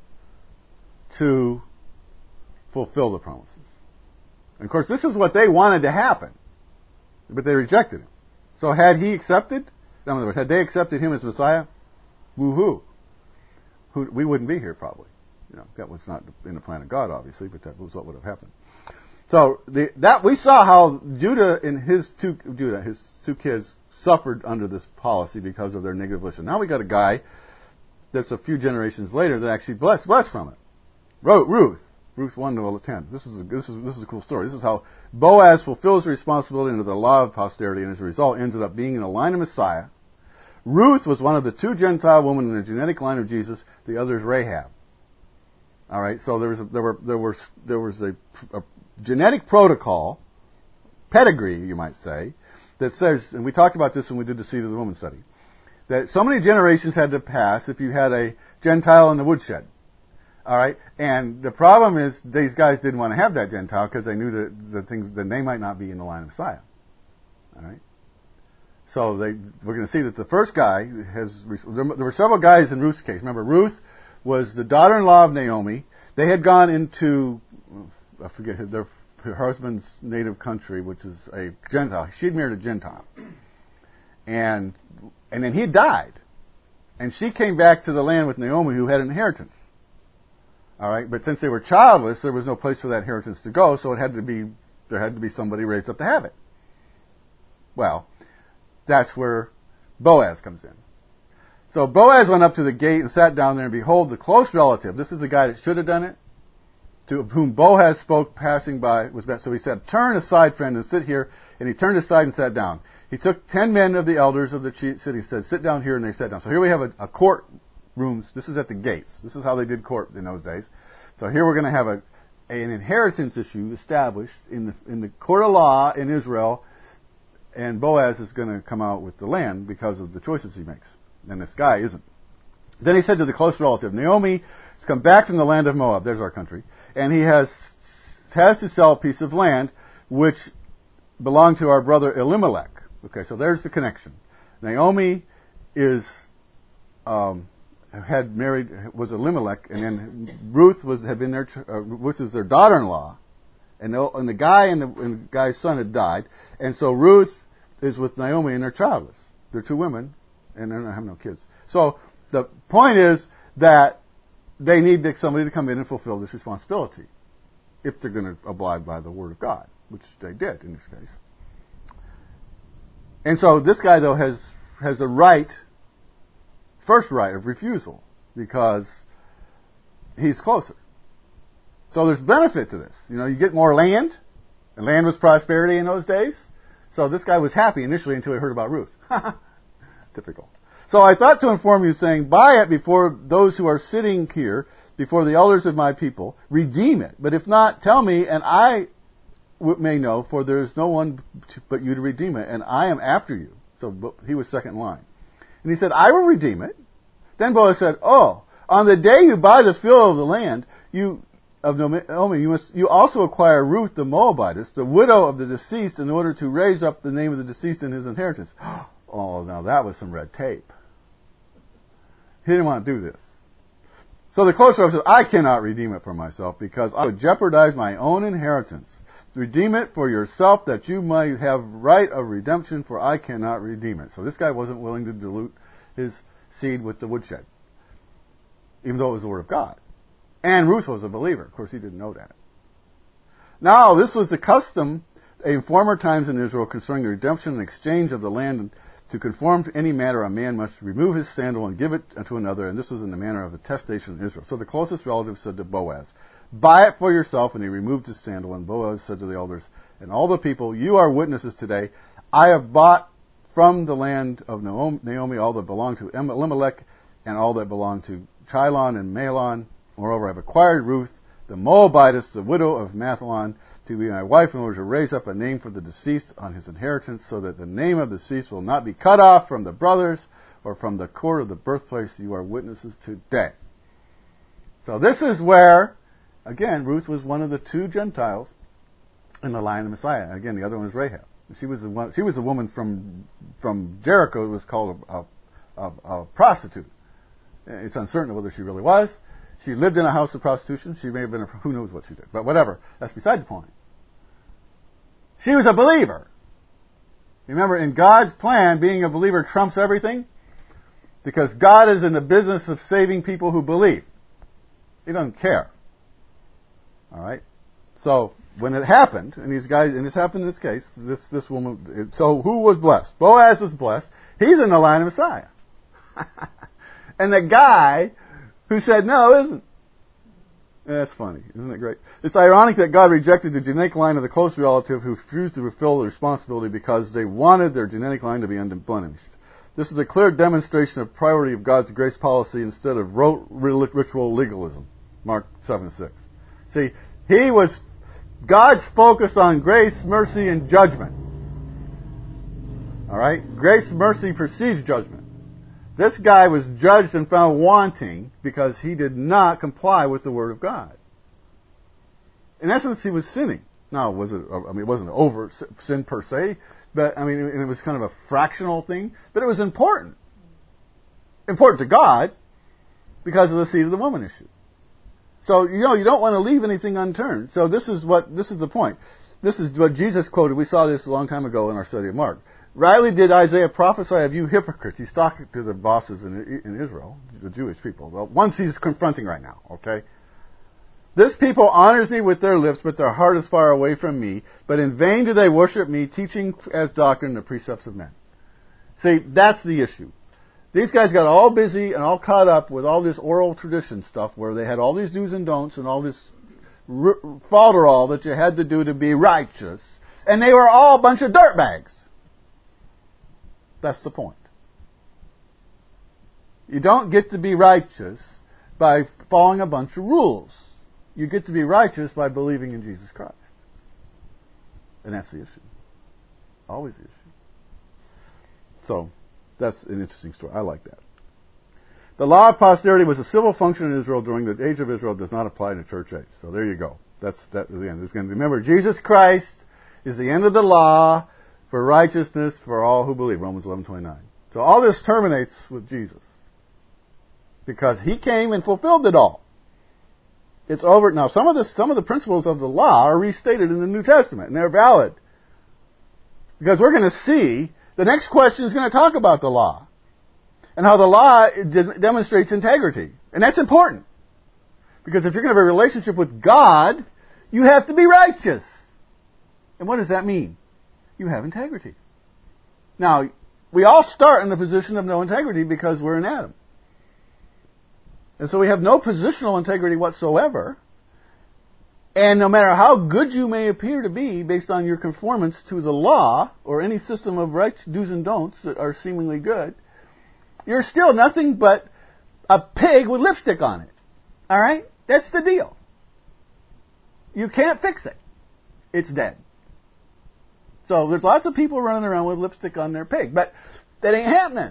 to fulfill the promises. And of course, this is what they wanted to happen, but they rejected him. So had he accepted, in other words, had they accepted him as Messiah, woo-hoo, who, we wouldn't be here probably. You know, that was not in the plan of God, obviously, but that was what would have happened. So the, that we saw how Judah and his two Judah, his two kids, suffered under this policy because of their negative volition. Now we got a guy that's a few generations later that actually blessed blessed from it. Ruth, Ruth one to ten. This is a, this is this is a cool story. This is how Boaz fulfills the responsibility under the law of posterity, and as a result ended up being in the line of Messiah. Ruth was one of the two Gentile women in the genetic line of Jesus. The other is Rahab. All right, so there was a, there were there were there was a, a genetic protocol, pedigree, you might say, that says, and we talked about this when we did the Seed of the Woman study, that so many generations had to pass if you had a Gentile in the woodshed. All right, and the problem is these guys didn't want to have that Gentile because they knew that the things that they might not be in the line of Messiah. All right, so they we're going to see that the first guy has. There were several guys in Ruth's case. Remember, Ruth was the daughter-in-law of Naomi. They had gone into, I forget, their her husband's native country, which is a Gentile. She'd married a Gentile, and and then he died, and she came back to the land with Naomi, who had an inheritance. All right, but since they were childless, there was no place for that inheritance to go, so it had to be there had to be somebody raised up to have it. Well, that's where Boaz comes in. So Boaz went up to the gate and sat down there, and behold, the close relative. This is the guy that should have done it, to whom Boaz spoke passing by was best. So he said, "Turn aside, friend, and sit here." And he turned aside and sat down. He took ten men of the elders of the city, said, "Sit down here," and they sat down. So here we have a, a court rooms. This is at the gates. This is how they did court in those days. So here we're going to have a, an inheritance issue established in the in the court of law in Israel, and Boaz is going to come out with the land because of the choices he makes, and this guy isn't. Then he said to the close relative, "Naomi has come back from the land of Moab." There's our country, and he has has to sell a piece of land which belonged to our brother Elimelech. Okay, so there's the connection. Naomi is. Um, had married, was Elimelech, and then Ruth was had been their, uh, Ruth is their daughter-in-law, and the, and the guy and the, and the guy's son had died, and so Ruth is with Naomi and they're childless. They're two women, and they don't have no kids. So the point is that they need somebody to come in and fulfill this responsibility, if they're going to abide by the word of God, which they did in this case. And so this guy, though, has has a right. First right of refusal, because he's closer. So there's benefit to this. You know, you get more land, and land was prosperity in those days. So this guy was happy initially until he heard about Ruth. Typical. So I thought to inform you, saying, buy it before those who are sitting here, before the elders of my people, redeem it. But if not, tell me, and I may know, for there is no one but you to redeem it, and I am after you. So he was second in line. And he said, I will redeem it. Then Boaz said, oh, on the day you buy the field of the land, you of Naomi, you must you also acquire Ruth the Moabitess, the widow of the deceased, in order to raise up the name of the deceased in his inheritance. Oh, now that was some red tape. He didn't want to do this. So the close relative said, I cannot redeem it for myself, because I would jeopardize my own inheritance. Redeem it for yourself, that you might have right of redemption, for I cannot redeem it. So this guy wasn't willing to dilute his seed with the woodshed, even though it was the word of God. And Ruth was a believer. Of course, he didn't know that. Now, this was the custom in former times in Israel concerning the redemption and exchange of the land. To conform to any matter, a man must remove his sandal and give it to another, and this was in the manner of attestation in Israel. So the closest relative said to Boaz, buy it for yourself, and he removed his sandal. And Boaz said to the elders and all the people, you are witnesses today. I have bought from the land of Naomi all that belonged to Elimelech and all that belonged to Chilon and Mahlon. Moreover, I have acquired Ruth, the Moabitess, the widow of Mahlon, to be my wife, in order to raise up a name for the deceased on his inheritance, so that the name of the deceased will not be cut off from the brothers or from the court of the birthplace. You are witnesses today. So this is where, again, Ruth was one of the two Gentiles in the line of Messiah. Again, the other one was Rahab. She was the one. She was the woman from from Jericho who was called a, a, a, a prostitute. It's uncertain whether she really was. She lived in a house of prostitution. She may have been a, who knows what she did. But whatever. That's beside the point. She was a believer. Remember, in God's plan, being a believer trumps everything, because God is in the business of saving people who believe. He doesn't care. All right? So, when it happened, and these guys, and this happened in this case, this, this woman, so who was blessed? Boaz was blessed. He's in the line of Messiah. And the guy who said, no, isn't. That's funny. Isn't it great? It's ironic that God rejected the genetic line of the close relative who refused to fulfill the responsibility because they wanted their genetic line to be unblemished. This is a clear demonstration of priority of God's grace policy instead of rote ritual legalism. Mark seven six. See, he was, God's focused on grace, mercy, and judgment. Alright? Grace, mercy precedes judgment. This guy was judged and found wanting because he did not comply with the Word of God. In essence, he was sinning. Now, was it, I mean, it wasn't over sin per se, but, I mean, it was kind of a fractional thing, but it was important. Important to God because of the seed of the woman issue. So, you know, you don't want to leave anything unturned. So this is what, this is the point. This is what Jesus quoted. We saw this a long time ago in our study of Mark. Rightly did Isaiah prophesy of you hypocrites. He's talking to the bosses in, in Israel, the Jewish people. Well, ones he's confronting right now, okay? This people honors me with their lips, but their heart is far away from me. But in vain do they worship me, teaching as doctrine the precepts of men. See, that's the issue. These guys got all busy and all caught up with all this oral tradition stuff where they had all these do's and don'ts and all this r- falderall that you had to do to be righteous. And they were all a bunch of dirtbags. That's the point. You don't get to be righteous by following a bunch of rules. You get to be righteous by believing in Jesus Christ. And that's the issue. Always the issue. So, that's an interesting story. I like that. The law of posterity was a civil function in Israel during the age of Israel. It does not apply in the church age. So there you go. That's that is the end. It's going to remember Jesus Christ is the end of the law for righteousness for all who believe. Romans eleven twenty-nine. So all this terminates with Jesus. Because he came and fulfilled it all. It's over. Now some of the some of the principles of the law are restated in the New Testament, and they're valid. Because we're going to see the next question is going to talk about the law. And how the law de- demonstrates integrity. And that's important. Because if you're going to have a relationship with God, you have to be righteous. And what does that mean? You have integrity. Now, we all start in the position of no integrity because we're in Adam. And so we have no positional integrity whatsoever. And no matter how good you may appear to be based on your conformance to the law or any system of right do's and don'ts that are seemingly good, you're still nothing but a pig with lipstick on it. All right? That's the deal. You can't fix it. It's dead. So there's lots of people running around with lipstick on their pig, but that ain't happening.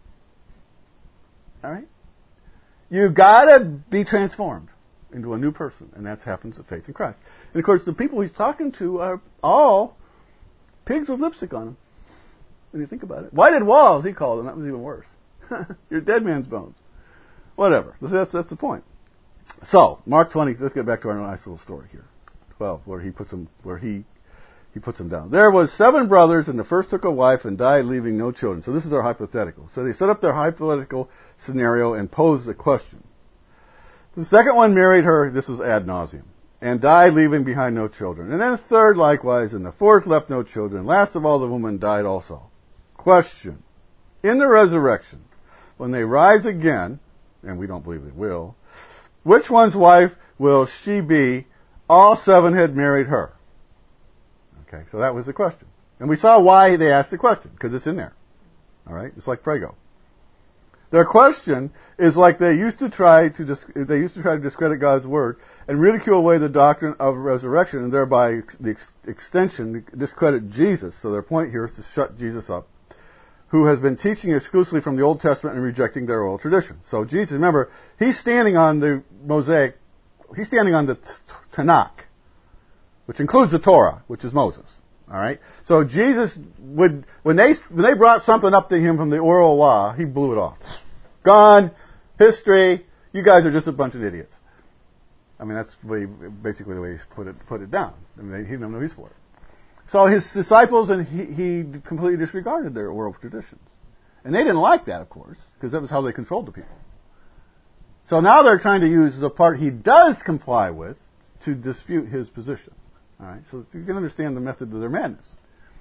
All right? You've got to be transformed into a new person, and that happens at faith in Christ. And of course, the people he's talking to are all pigs with lipstick on them. When you think about it, whited walls, he called them. That was even worse. You're dead man's bones. Whatever. That's that's the point. So Mark twenty. Let's get back to our nice little story here. Twelve, where he puts them, where he he puts them down. There was seven brothers, and the first took a wife and died, leaving no children. So this is their hypothetical. So they set up their hypothetical scenario and posed a question. The second one married her. This was ad nauseum, and died, leaving behind no children. And then the third likewise, and the fourth left no children. Last of all, the woman died also. Question. In the resurrection, when they rise again, and we don't believe they will, which one's wife will she be? All seven had married her. Okay, so that was the question. And we saw why they asked the question, because it's in there. All right? It's like Prego. Their question is like they used to try to dis- they used to try to discredit God's word and ridicule away the doctrine of resurrection, and thereby the ex- extension discredit Jesus. So their point here is to shut Jesus up, who has been teaching exclusively from the Old Testament and rejecting their oral tradition. So Jesus, remember, he's standing on the Mosaic, he's standing on the Tanakh, which includes the Torah, which is Moses. All right. So Jesus would, when they when they brought something up to him from the oral law, he blew it off. Gone, history. You guys are just a bunch of idiots. I mean, that's the way, basically the way he put it put it down. I mean, he didn't know use for it. So his disciples and he, he completely disregarded their oral traditions, and they didn't like that, of course, because that was how they controlled the people. So now they're trying to use the part he does comply with to dispute his position. All right, so you can understand the method of their madness.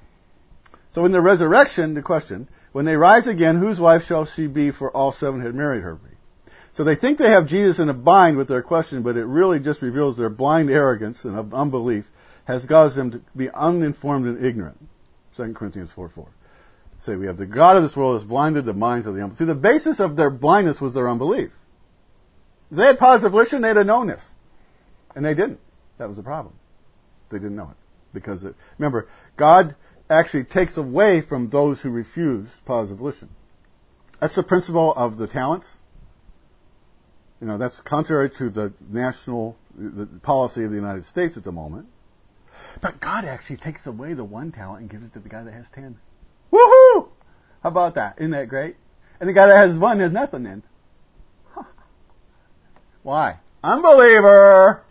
So in the resurrection, the question, when they rise again, whose wife shall she be, for all seven had married her? So they think they have Jesus in a bind with their question, but it really just reveals their blind arrogance and unbelief has caused them to be uninformed and ignorant. Second Corinthians four four. Say, we have the God of this world has blinded the minds of the unbelievers. See, the basis of their blindness was their unbelief. If they had positive volition, they'd have known this. And they didn't. That was the problem. They didn't know it. Because, it, remember, God actually takes away from those who refuse positive volition. That's the principle of the talents. You know, that's contrary to the national the policy of the United States at the moment. But God actually takes away the one talent and gives it to the guy that has ten. Woohoo! How about that? Isn't that great? And the guy that has one has nothing then. Huh. Why? Unbeliever!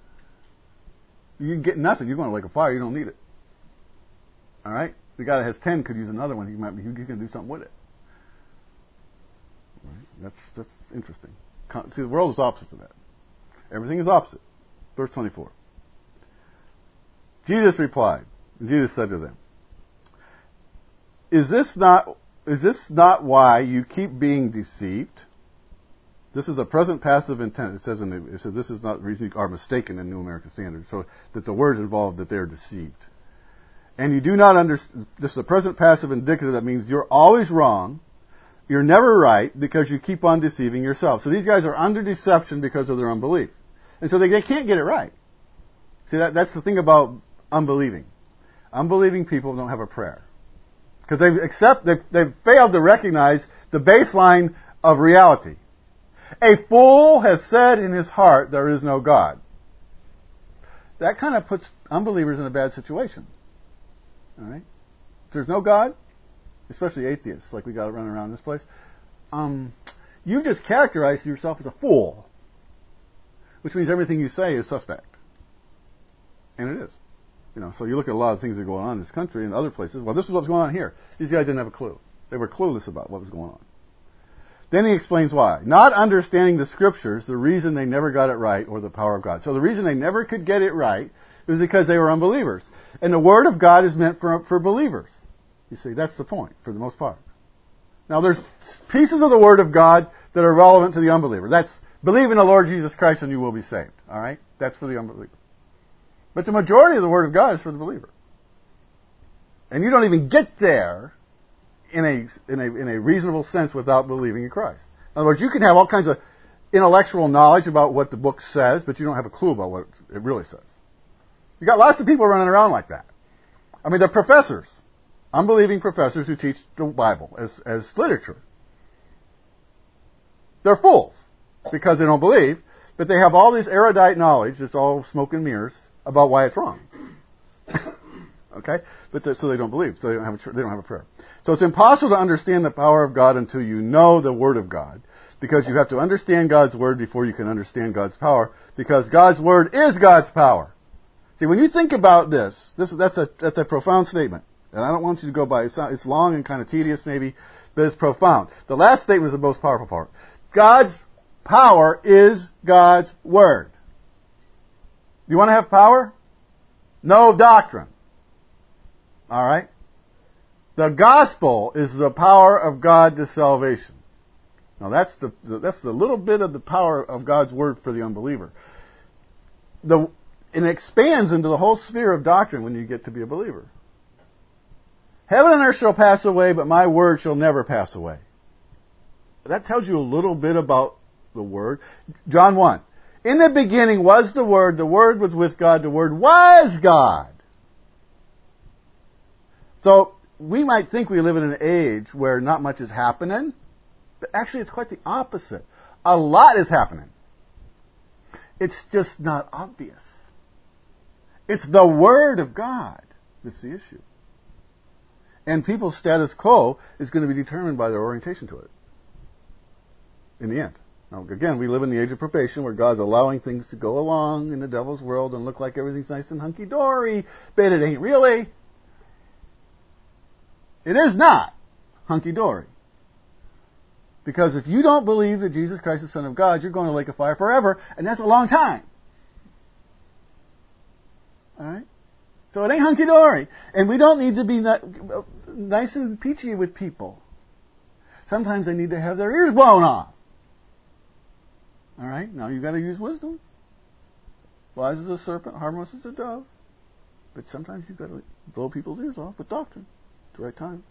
You get nothing. You're going to like a fire. You don't need it. All right? The guy that has ten could use another one. He might be. He's going to do something with it. Right? That's that's interesting. See, the world is opposite to that. Everything is opposite. Verse twenty-four. Jesus replied, and Jesus said to them, "Is this not is this not why you keep being deceived?" This is a present passive intent. It says in the, it says this is not the reason you are mistaken in New American Standard. So that the words involved that they are deceived. And you do not understand. This is a present passive indicative that means you're always wrong. You're never right because you keep on deceiving yourself. So these guys are under deception because of their unbelief. And so they, they can't get it right. See, that, that's the thing about unbelieving. Unbelieving people don't have a prayer. Because they've accept, they've, they've failed to recognize the baseline of reality. A fool has said in his heart, there is no God. That kind of puts unbelievers in a bad situation. All right? If there's no God, especially atheists, like we got to run around this place, um, you just characterize yourself as a fool, which means everything you say is suspect. And it is. You know, so you look at a lot of things that are going on in this country and other places. Well, this is what's going on here. These guys didn't have a clue. They were clueless about what was going on. Then he explains why. Not understanding the Scriptures, the reason they never got it right, or the power of God. So the reason they never could get it right is because they were unbelievers. And the Word of God is meant for, for believers. You see, that's the point, for the most part. Now, there's pieces of the Word of God that are relevant to the unbeliever. That's, believe in the Lord Jesus Christ and you will be saved. All right? That's for the unbeliever. But the majority of the Word of God is for the believer. And you don't even get there in a, in a, in a reasonable sense without believing in Christ. In other words, you can have all kinds of intellectual knowledge about what the book says, but you don't have a clue about what it really says. You got lots of people running around like that. I mean, they're professors, unbelieving professors who teach the Bible as, as literature. They're fools because they don't believe, but they have all this erudite knowledge that's all smoke and mirrors about why it's wrong. Okay? But so they don't believe, so they don't have a, they don't have a prayer. So it's impossible to understand the power of God until you know the Word of God, because you have to understand God's Word before you can understand God's power, because God's Word is God's power. See, when you think about this, this that's a that's a profound statement, and I don't want you to go by. It's, not, it's long and kind of tedious, maybe, but it's profound. The last statement is the most powerful part. God's power is God's Word. You want to have power? No doctrine. All right? The gospel is the power of God to salvation. Now that's the that's the little bit of the power of God's Word for the unbeliever. The It expands into the whole sphere of doctrine when you get to be a believer. Heaven and earth shall pass away, but my word shall never pass away. That tells you a little bit about the Word. John one. In the beginning was the Word, the Word was with God, the Word was God. So, we might think we live in an age where not much is happening, but actually it's quite the opposite. A lot is happening. It's just not obvious. It's the Word of God that's the issue. And people's status quo is going to be determined by their orientation to it. In the end. Now, again, we live in the age of probation where God's allowing things to go along in the devil's world and look like everything's nice and hunky-dory, but it ain't really. It is not hunky-dory. Because if you don't believe that Jesus Christ is the Son of God, you're going to the lake of fire forever, and that's a long time. Alright? So it ain't hunky-dory. And we don't need to be nice and peachy with people. Sometimes they need to have their ears blown off. Alright? Now you've got to use wisdom. Wise as a serpent, harmless as a dove. But sometimes you've got to blow people's ears off with doctrine at the right time.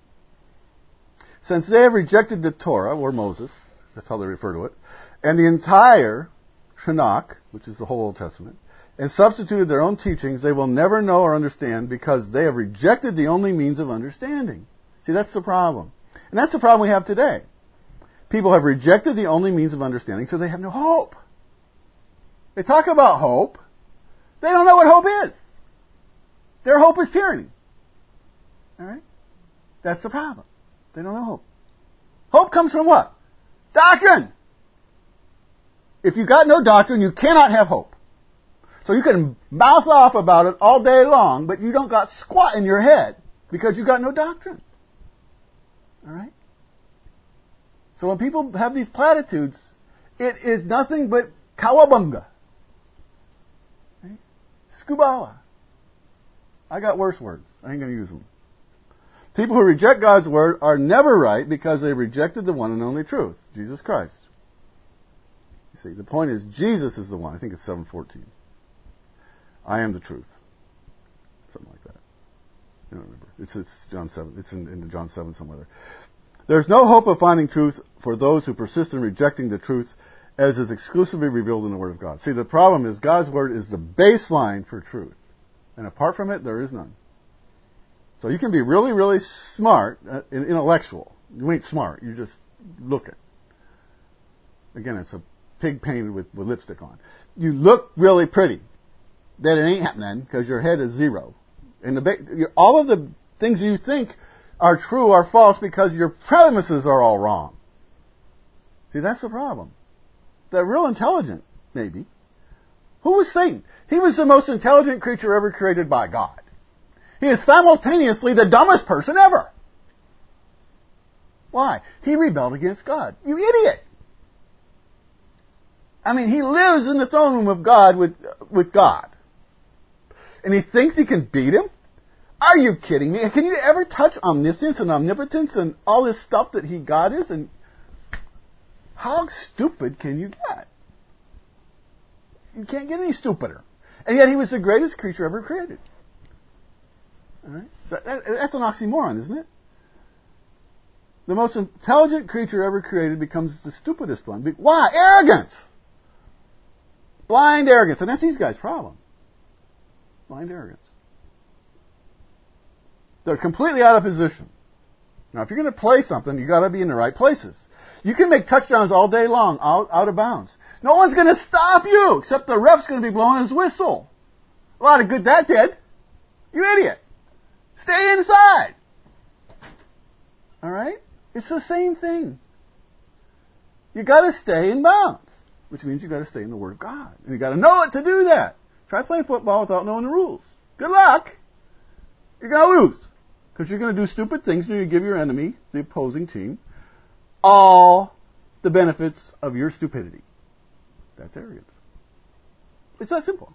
Since they have rejected the Torah, or Moses, that's how they refer to it, and the entire Tanakh, which is the whole Old Testament, and substituted their own teachings, they will never know or understand because they have rejected the only means of understanding. See, that's the problem. And that's the problem we have today. People have rejected the only means of understanding, so they have no hope. They talk about hope. They don't know what hope is. Their hope is tyranny. All right? That's the problem. They don't know hope. Hope comes from what? Doctrine! If you got no doctrine, you cannot have hope. So you can mouth off about it all day long, but you don't got squat in your head because you got no doctrine. All right? So when people have these platitudes, it is nothing but cowabunga. Right? Scubala. I got worse words. I ain't going to use them. People who reject God's Word are never right because they rejected the one and only truth, Jesus Christ. You see, the point is Jesus is the one. I think it's seven fourteen. I am the truth. Something like that. I don't remember. It's, it's John seven. It's in, in John seven somewhere there. There's no hope of finding truth for those who persist in rejecting the truth as is exclusively revealed in the Word of God. See, the problem is God's Word is the baseline for truth. And apart from it, there is none. So you can be really, really smart, uh, intellectual. You ain't smart. You just look it. Again, it's a pig painted with, with lipstick on. You look really pretty. That it ain't happening because your head is zero. And the, all of the things you think are true are false because your premises are all wrong. See, that's the problem. They're real intelligent, maybe. Who was Satan? He was the most intelligent creature ever created by God. He is simultaneously the dumbest person ever. Why? He rebelled against God. You idiot! I mean, he lives in the throne room of God with, with God. And he thinks he can beat him? Are you kidding me? Can you ever touch omniscience and omnipotence and all this stuff that he God is? And how stupid can you get? You can't get any stupider. And yet he was the greatest creature ever created. All right? That, that, that's an oxymoron, isn't it? The most intelligent creature ever created becomes the stupidest one. Why? Arrogance! Blind arrogance. And that's these guys' problem. Blind arrogance. They're completely out of position. Now, if you're going to play something, you've got to be in the right places. You can make touchdowns all day long, out, out of bounds. No one's going to stop you, except the ref's going to be blowing his whistle. A lot of good that did. You idiot. Stay inside. All right? It's the same thing. You got to stay in bounds, which means you got to stay in the Word of God. And you got to know it to do that. Try playing football without knowing the rules. Good luck. You're going to lose. Because you're going to do stupid things and you give your enemy, the opposing team, all the benefits of your stupidity. That's arrogance. It's that simple.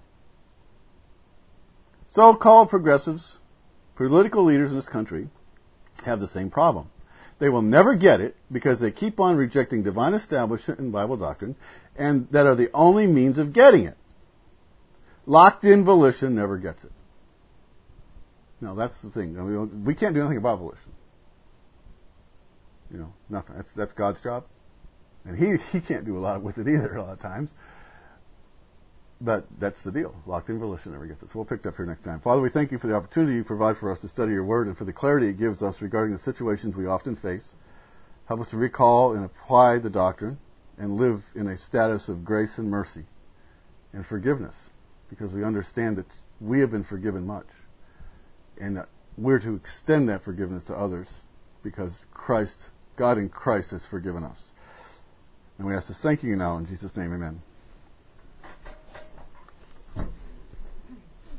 So-called progressives, political leaders in this country, have the same problem. They will never get it because they keep on rejecting divine establishment and Bible doctrine, and that are the only means of getting it. Locked-in volition never gets it. No, that's the thing. I mean, we can't do anything about volition. You know, nothing. That's that's God's job, and He He can't do a lot with it either. A lot of times, but that's the deal. Locked-in volition never gets it. So we'll pick it up here next time. Father, we thank You for the opportunity You provide for us to study Your Word and for the clarity it gives us regarding the situations we often face. Help us to recall and apply the doctrine and live in a status of grace and mercy and forgiveness, because we understand that we have been forgiven much. And we're to extend that forgiveness to others because Christ, God in Christ has forgiven us. And we ask this thanking You now in Jesus' name, amen.